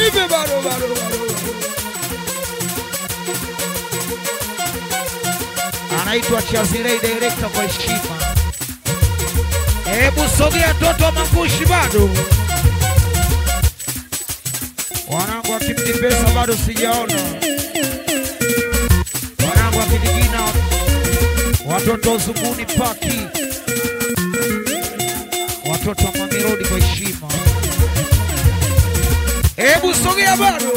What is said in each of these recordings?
Hivi bado. Anaitwa Chazirei director kwa heshima. Hebu sogea toto Mangushi bado. Wanangu wa Kipti Pesa bado sijaona. Wanangu wa Kidigina, watoto Zunguni Paki, watoto wa Mamirodi kwa heshima. Hebu sogea bado.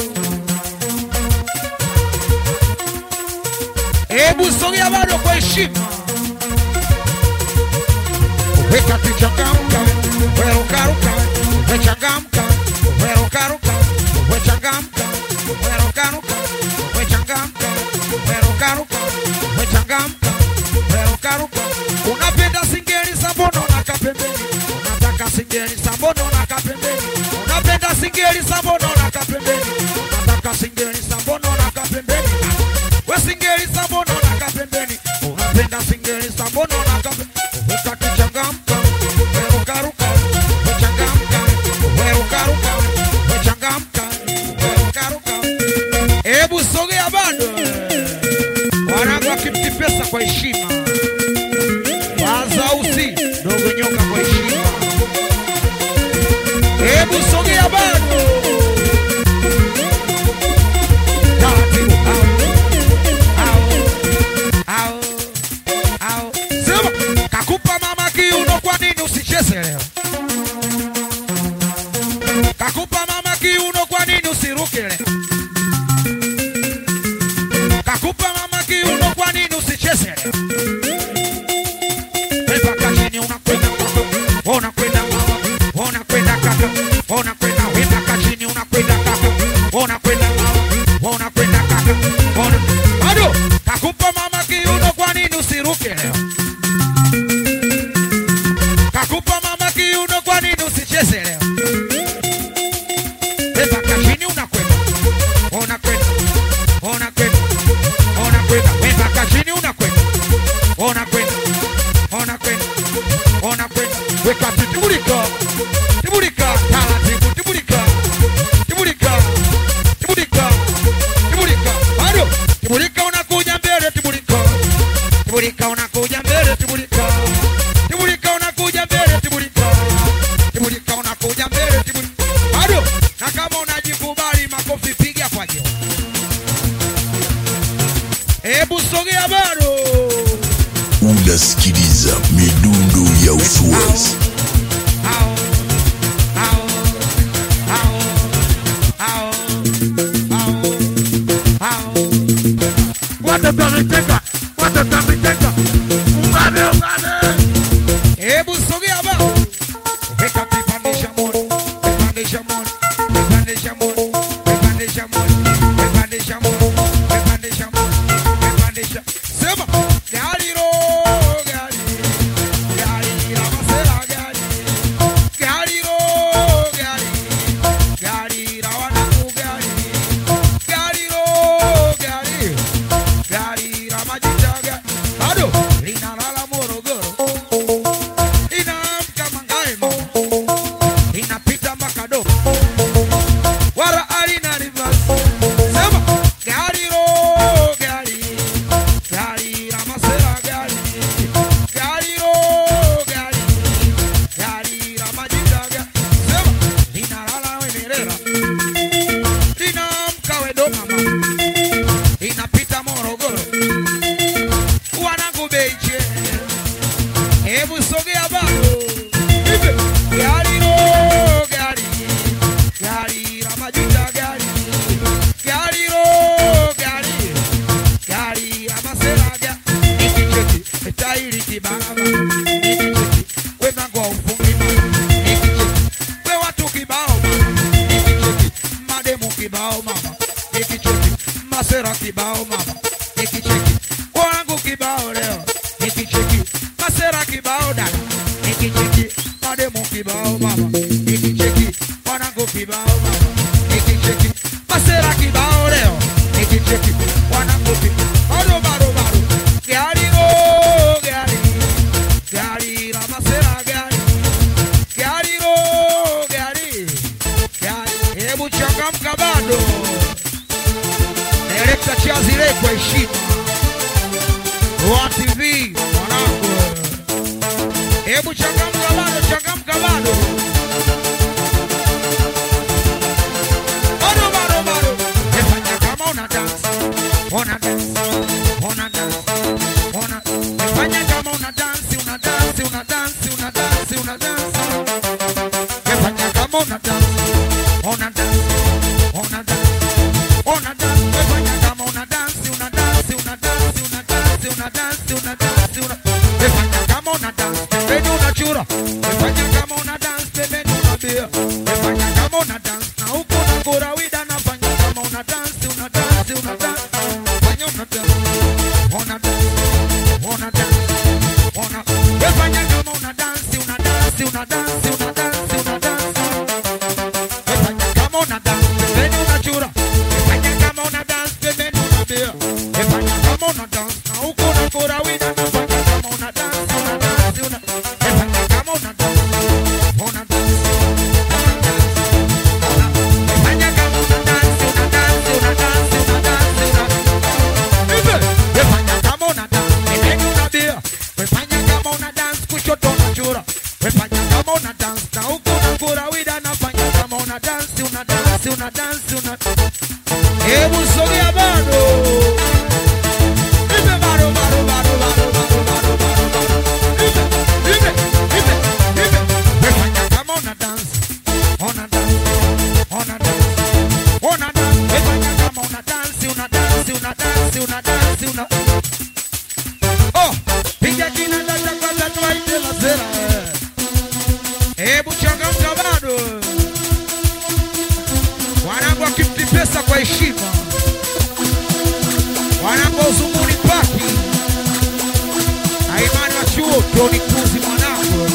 Hebu sogea bado kwa heshima. Weka tuchangamka, werukaruka, wechangamka, werukaruka, wechangamka, werukaruka, wechangamka, werukaruka, wechangamka, werukaruka. Unapenda singeli sambono na kapembeni. Unataka singeli sambono na kapembeni. Unapenda singeli sambono na kapembeni. Unataka singeli sambono na kapembeni. We singeli sambono na kapembeni. Unapenda singeli sambono na kapembeni. Weka tuchangamka, werukaruka, wechangamka, werukaruka, wechangamka, werukaruka. Hebu sogea bado. Wanangu wa Kipti Pesa kwa heshima. Wazausi dogo nyoka kwa heshima. Hebu sogea bado. Taratibu au. Sema kakupa mama kiuno, kwa nini usicheze leo? Kakupa mama kiuno, kwa nini usiruke leo? Kakupa mama kiuno, kwa nini usicheze leo? Pepa kachini unakwenda kaka, unakwenda mama, unakwenda kaka, unakwenda wenda kachini unakwenda kaka, unakwenda mama, unakwenda kaka, bado. Kakupa mama kiuno, kwa nini usiruke leo? Kakupa mama kiuno, kwa nini usicheze leo? Pepa kachini unakwenda, unakwenda, unakwenda, unakwenda, pepa kachini unakwenda, unakwenda, unakwenda, unakwenda. Weka tibulika, tibulika, taratibu tibulika, tibulika, tibulika, tibulika, bado. Tibulika unakuja mbele, tibulika, tibulika unakuja mbele, tibulika, tibulika unakuja mbele, tibulika, tibulika unakuja mbele, tibulika, bado. Na kama unajikubali makofi piga kwa juu. Hebu sogea bado. Unasikiliza midundo ya Uswazi. Watamiteka. Umane. Hebu sogea bado. Weka pipandisha moto, pipandisha moto, pipandisha moto, pipandisha moto, pipandisha moto, pipandisha moto, pipandisha. Sema gari ro gari, gari la masela gari, gari ro gari, gari la wanangu gari, gari ro gari, gari la majita gari. Bado linalala Morogoro, inaamka Mangaema, inapita Makado, wala alina reverse. Sema gari ro gari, gari la masela gari, gari ro gari, gari la majita gari. Sema linalala Wenerera, linaamka Wedoma, inapita Morogoro, wanangu Beije. Hebu sogea bado. Hivi gari ro gari, gari la majita gari, gari ro gari, gari la masela gari. Nikicheki tairi kibaraba, nikicheki we mango ufungi mama, nikicheki we watu kibao mama, nikicheki mademu kibao mama, nikicheki masera kibao mama, nikicheki wangu kibao leo, nikicheki masera kibao dada, nikicheki mademu kibao mama, nikicheki wanangu kibao mama, nikicheki masera kibao leo, nikicheki wanangu kibao. Bado. Gari ro gari, gari la masera gari, gari ro gari, gari. Hebu changamka bado. Director Chazile kwa heshima. Wa TV mwanangu. Hebu changamka bado, changamka bado. Bado. Fanya kama una dance. Una dance. Fanya kama una dance. Fanya kama una dance. Pembeni unachura. Fanya kama una dance, pembeni unabia. Fanya kama una dance, na huko na kurawida na fanya kama una dance. Fanya una dance. Fanya kama una dance. Fanya kama una dance, pembeni unachura. Fanya kama una dance, pembeni unabia. Fanya kama una dance, na huko na kurawida na fanya kama una dance. Hebu sogea bado. Ibe bado. Ibe. Fanya kama una dance. Fanya kama una dance. Oh, piga jina la chakata tuwaite la sera. Hebu changamka bado. Wanangu wakimti pesa kwa heshima. Wanangu uzunguni paki. Haimani wa chuo Tony Kuzi mwanangu.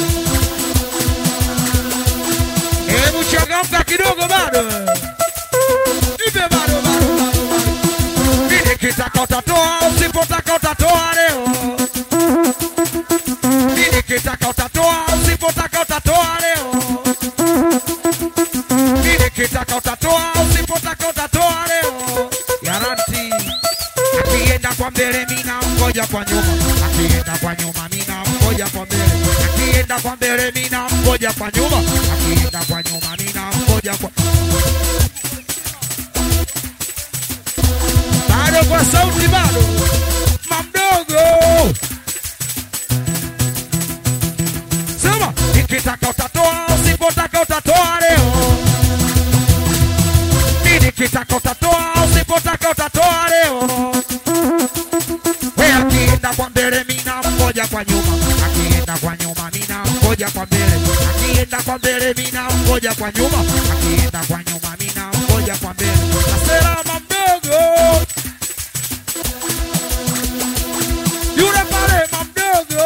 Hebu changamka kidogo bado. Ibe bado. Nini kitaka utatoa, usipotaka utatoa leo. Nini kitaka utatoa, usipotaka utatoa leo. Nini kitaka utatoa, usipotaka utatoa leo. Garanti. Akienda kwa mbele mina mkoja kwa nyuma. Akienda kwa nyuma mina mkoja kwa mbele. Akienda kwa mbele mina mkoja kwa nyuma. Akienda kwa nyuma mina mkoja kwa. Bado kwa sauti bado. Mamdogo. Sema, nikitaka utatoa, usipotaka utatoa leo. Nikitaka utatoa, usipotaka utatoa leo. Wewe akienda kwa mbele mina mkoja kwa nyuma. Akienda kwa nyuma mina mkoja kwa mbele. Akienda kwa mbele mina mkoja kwa nyuma. Akienda kwa nyuma mina mkoja kwa mbele. Asera mamdogo. Yule pale mamdogo.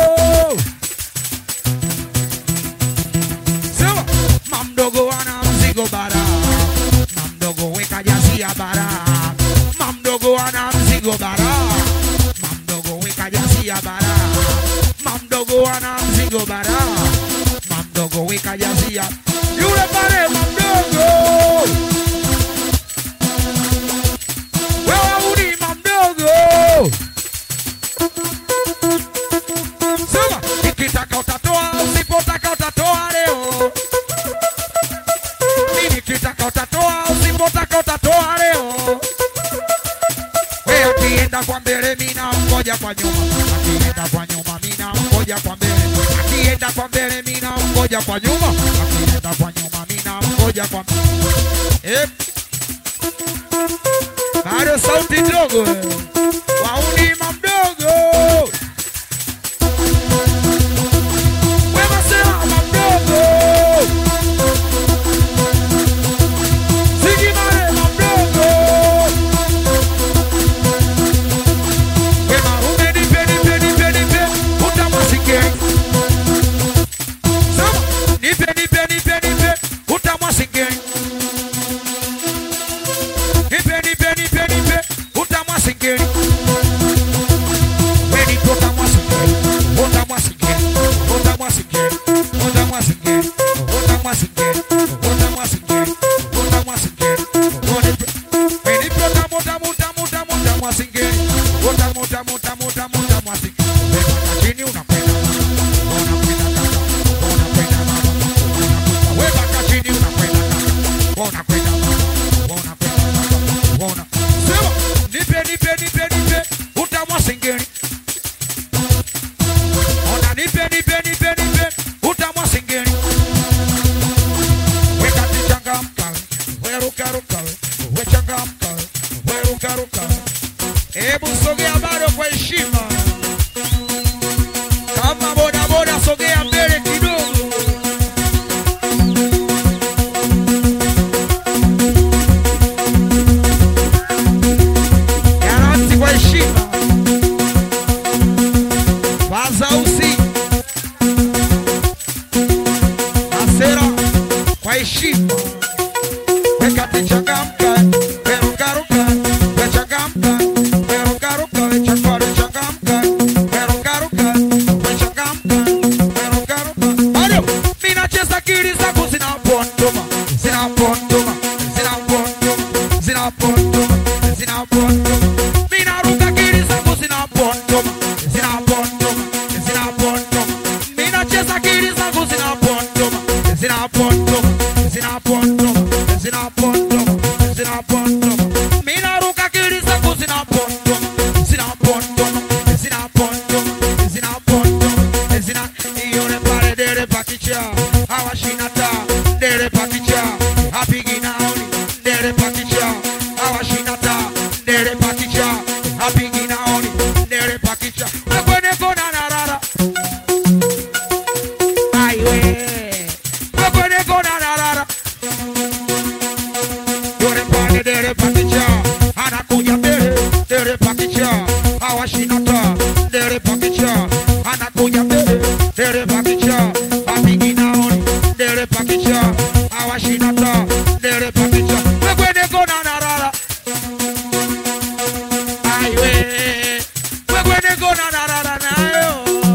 Sema, mamdogo ana mzigo bara. Mamdogo weka jazia bara. Mamdogo ana mzigo bara. Mamdogo weka jazia bara. Mamdogo ana mzigo bara. Mamdogo weka jazia. Yule pale mamdogo. Wewe uni mamdogo. Sema, nikitaka utatoa, usipotaka utatoa leo. Nikitaka utatoa, usipotaka utatoa leo. Wewe akienda kwa mbele mina mkoja kwa nyuma. Akienda kwa nyuma mina mkoja kwa mbele. Akienda kwa mbele mina mkoja kwa nyuma. Akienda kwa nyuma mina mkoja kwa mbele. Bado sauti ndogo. Wauni mamdogo. Wewe sema mamdogo. Sigimare mamdogo. Wewe marume nipe. Utamwasike. Sema nipe. Utamwasike. Nipe. Utamwasike. ruka, we changamka, we ruka ruka. Hebu sogea bado kwa heshima. Kama boda boda sogea mbele kidogo. Garanti kwa heshima. Wazausi. Asera kwa heshima. Wekati changamka, weruka ruka, we changamka, weruka ruka, we changamka, weruka ruka, we changamka, weruka ruka. Alo, mina cheza kiri zako zinapondoma, zinapondoma, zinapondoma, zinapondoma, zinapondoma. Mina ruka kiri zako zinapondoma, zinapondoma, zinapondoma. Mina cheza kiri zako zinapondoma, zinapondoma, zinapondoma, zinapondoma, zinapondoma. Mina ruka kiri zako zinapondoma, zinapondoma, zinapondoma, zinapondoma, zina. Yone pare dere pakicha, awashinata dere pakicha, apigi naoni dere pakicha, awashinata dere pakicha, apigi naoni dere pakicha. Wekwene kona narara, aiwe. Wekwene kona narara. Yone pare dere pakicha, anakuja mbele dere pakicha, awashinata dere pakicha, anakuja mbele dere pakicha, apigi naoni dere pakicha, awashinata dere pakicha. Wekwene kona narara, aiwe. Wekwene kona narara nayo.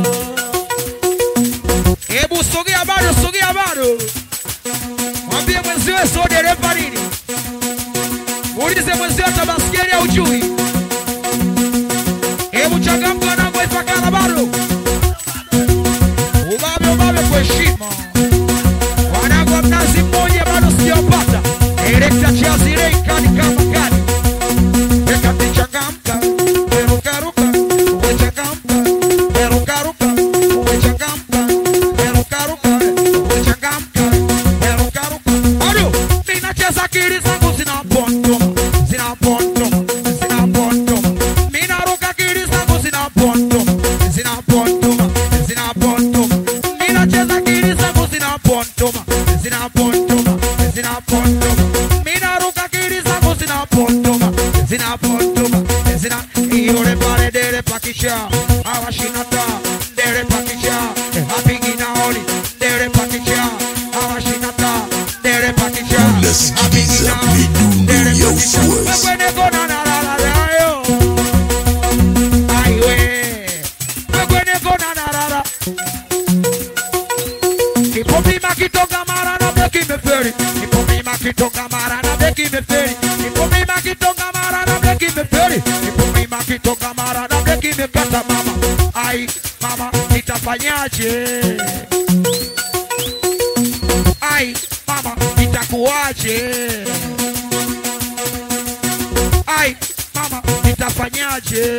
Hebu sogea bado, sogea bado. Mwambie mwenziwe so dereva nini. Ulize mwenziwe tabaskeli au chui. Hebu changamka na kwa ifakara bado. Ubabe ubabe kwa heshima. Wanagwa mnazi mmoja bado sijapata. Erekta chiazi reikani kama kani. Wekati changamka, weruka ruka, uwe changamka, weruka ruka, uwe changamka, weruka ruka, uwe changamka, weruka ruka. Ado, minacheza kiri zangu zinapondoma, zinapondoma, zinapondoma. Mina ruka kiri zangu zinapondoma, zinapondoma, zinapondoma. Minacheza kiri zangu zinapondoma, zinapondoma, zinapondoma. Mina ruka kiri zangu zinapondoma, zinapondoma, zina. Yore pare dere pakicha, awashinata dere pakicha, apigi naoni dere pakicha, awashinata dere pakicha, Unasikiliza midundo ya Uswazi. wekwene kona narara nayo, aiwe. Wekwene kona narara. Nipopima kitoka mara na beki meferi, nipopima kitoka mara na beki meferi, nipopima kitoka mara na beki meferi, nipopima kitoka mara na beki mekata mama. Ai mama nitafanyaje? Ai mama nitakuaje? Ai mama nitafanyaje?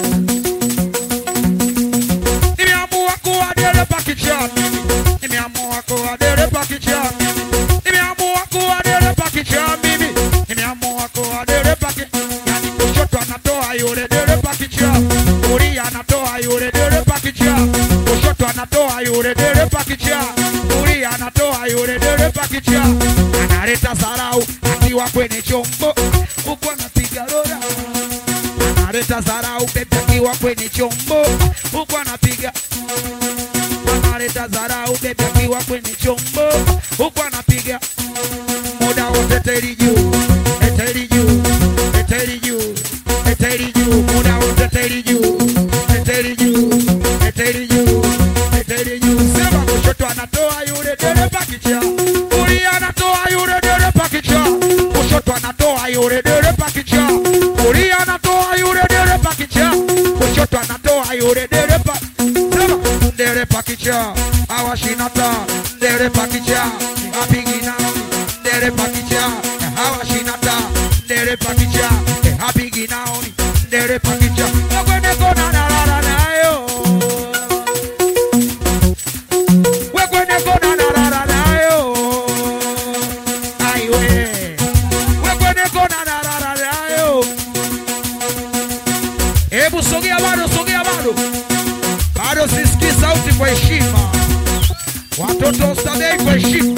Nimeamua kuwa dere pakicha mimi. Nimeamua kuwa dere pakicha mimi. Nimeamua kuwa dere pakicha mimi. Nimeamua kuwa dere pakicha. Yani kushoto anatoa yule dere pakicha, kulia anatoa yule dere pakicha, kushoto anatoa yule dere pakicha, kulia anatoa yule dere pakicha. Analeta sarau akiwa kwenye chombo, huko anapiga roda. Analeta sarau bebe akiwa kwenye chombo, huko anapiga. Analeta zarau bebe akiwa kwenye chombo, huko anapiga. Muda wote teri juu, teri juu, teri juu, teri juu. Muda wote teri juu, teri juu, teri juu, teri juu. Sema kushoto anatoa yule dere pakicha, kulia anatoa yule dere pakicha, kushoto anatoa yule dere pakicha, kulia anatoa yule dere pakicha, kushoto anatoa yule dere pakicha. Dere pakicha, awashinata dere pakicha, apigi naoni dere pakicha, awashinata dere pakicha, apigi naoni dere pakicha. Wekwene kona narara nayo, wekwene kona narara nayo, aiwe. heshima. Watoto Sadei kwa heshima.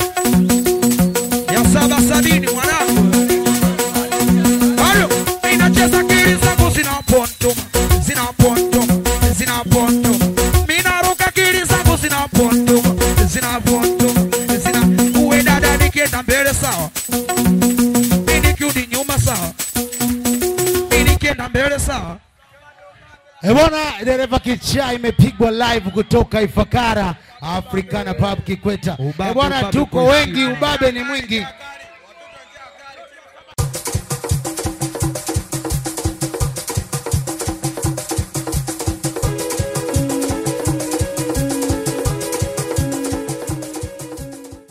Ya 770 mwanangu. Halo, ninacheza kiri zangu zina pontoma. Zina pontoma, zina pontoma. Mina ruka kiri zangu zina pontoma. Zina pontoma, zina. Uwe dada nikienda mbele sawa. Mimi kiudi nyuma sawa. Mimi nikienda mbele sawa. Bwana, dereva kichaa imepigwa live kutoka Ifakara Africana Pub Kikweta. Bwana, tuko wengi, ubabe ni mwingi.